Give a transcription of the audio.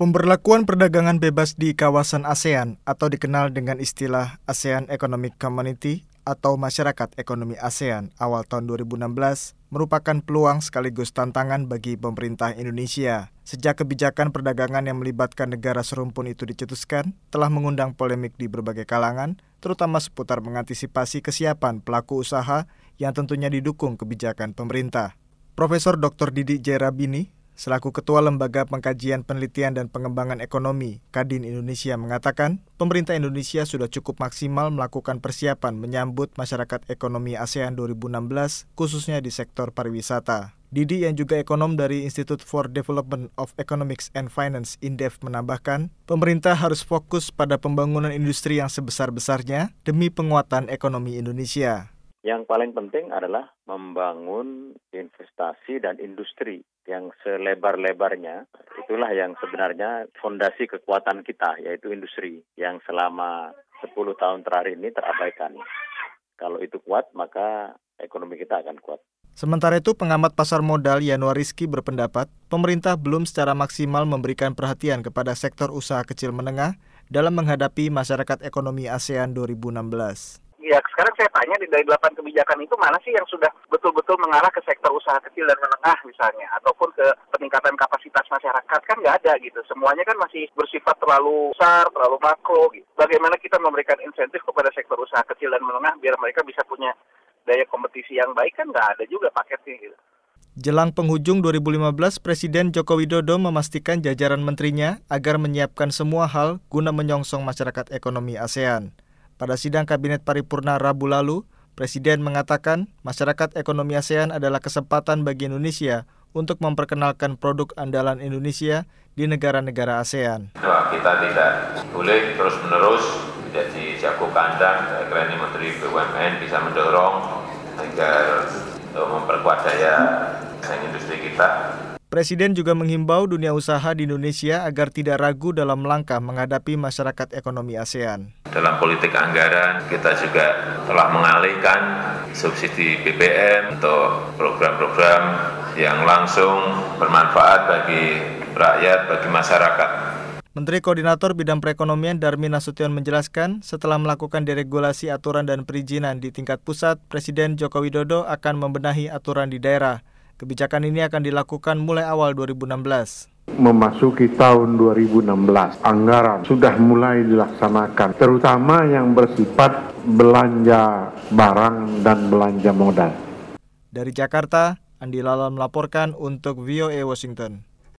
Pemberlakuan perdagangan bebas di kawasan ASEAN atau dikenal dengan istilah ASEAN Economic Community atau Masyarakat Ekonomi ASEAN awal tahun 2016 merupakan peluang sekaligus tantangan bagi pemerintah Indonesia. Sejak kebijakan perdagangan yang melibatkan negara serumpun itu dicetuskan, telah mengundang polemik di berbagai kalangan, terutama seputar mengantisipasi kesiapan pelaku usaha yang tentunya didukung kebijakan pemerintah. Profesor Dr. Didi Jerabini, selaku Ketua Lembaga Pengkajian Penelitian dan Pengembangan Ekonomi, Kadin Indonesia mengatakan, pemerintah Indonesia sudah cukup maksimal melakukan persiapan menyambut masyarakat ekonomi ASEAN 2016, khususnya di sektor pariwisata. Didi yang juga ekonom dari Institute for Development of Economics and Finance (INDEF) menambahkan, pemerintah harus fokus pada pembangunan industri yang sebesar-besarnya demi penguatan ekonomi Indonesia. Yang paling penting adalah membangun investasi dan industri yang selebar-lebarnya. Itulah yang sebenarnya fondasi kekuatan kita, yaitu industri yang selama 10 tahun terakhir ini terabaikan. Kalau itu kuat, maka ekonomi kita akan kuat. Sementara itu, pengamat pasar modal Yanuar Rizky berpendapat, pemerintah belum secara maksimal memberikan perhatian kepada sektor usaha kecil menengah dalam menghadapi masyarakat ekonomi ASEAN 2016. Ya, sekarang saya tanya dari 8 kebijakan itu mana sih yang sudah betul-betul mengarah ke sektor usaha kecil dan menengah misalnya, ataupun ke peningkatan kapasitas masyarakat, kan nggak ada gitu. Semuanya kan masih bersifat terlalu besar, terlalu makro gitu. Bagaimana kita memberikan insentif kepada sektor usaha kecil dan menengah biar mereka bisa punya daya kompetisi yang baik, kan nggak ada juga paketnya gitu. Jelang penghujung 2015, Presiden Joko Widodo memastikan jajaran menterinya agar menyiapkan semua hal guna menyongsong masyarakat ekonomi ASEAN. Pada sidang Kabinet Paripurna Rabu lalu, Presiden mengatakan masyarakat ekonomi ASEAN adalah kesempatan bagi Indonesia untuk memperkenalkan produk andalan Indonesia di negara-negara ASEAN. Kita tidak boleh terus-menerus menjadi jago kandang. Saya kira ini Menteri BUMN bisa mendorong agar memperkuat daya saing industri kita. Presiden juga menghimbau dunia usaha di Indonesia agar tidak ragu dalam langkah menghadapi masyarakat ekonomi ASEAN. Dalam politik anggaran, kita juga telah mengalihkan subsidi BBM untuk program-program yang langsung bermanfaat bagi rakyat, bagi masyarakat. Menteri Koordinator Bidang Perekonomian Darmin Nasution menjelaskan, setelah melakukan deregulasi aturan dan perizinan di tingkat pusat, Presiden Joko Widodo akan membenahi aturan di daerah. Kebijakan ini akan dilakukan mulai awal 2016. Memasuki tahun 2016, anggaran sudah mulai dilaksanakan, terutama yang bersifat belanja barang dan belanja modal. Dari Jakarta, Andi Lala melaporkan untuk VOA Washington.